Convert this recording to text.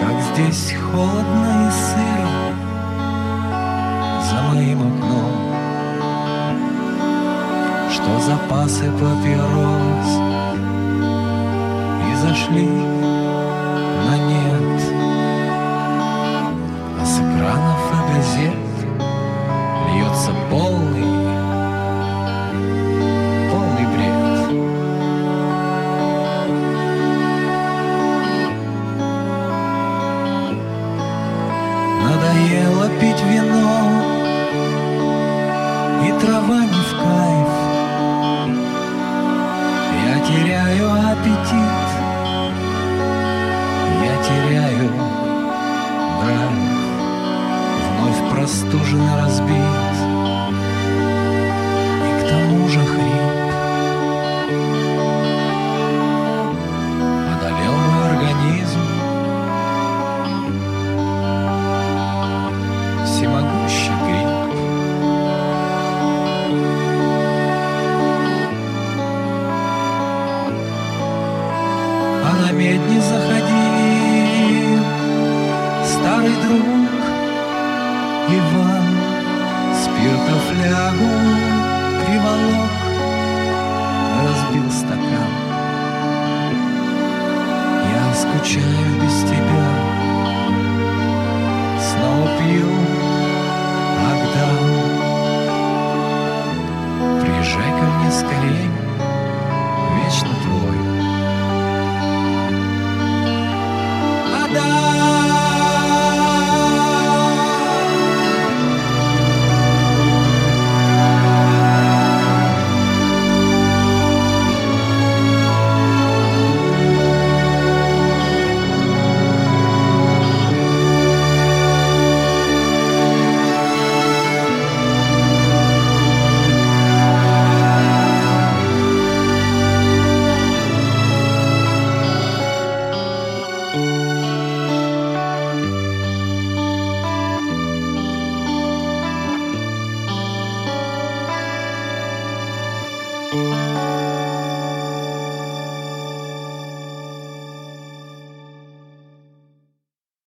Как здесь холодно и сыро за моим окном, что запасы папирос и зашли на нет, а с экранов и газет льется полный бред. Надоело пить вино, и трава не в кайф. Я теряю аппетит, я теряю драйв. Вновь простужен и разбит, и к тому же хрип одолел мой организм. Всемогущий грипп. А на медне заходил старый друг Иван, спирта флягу приволок, разбил стакан. Я скучаю без тебя, снова пью Агдам. Приезжай ко мне скорей, вечно твой Адам.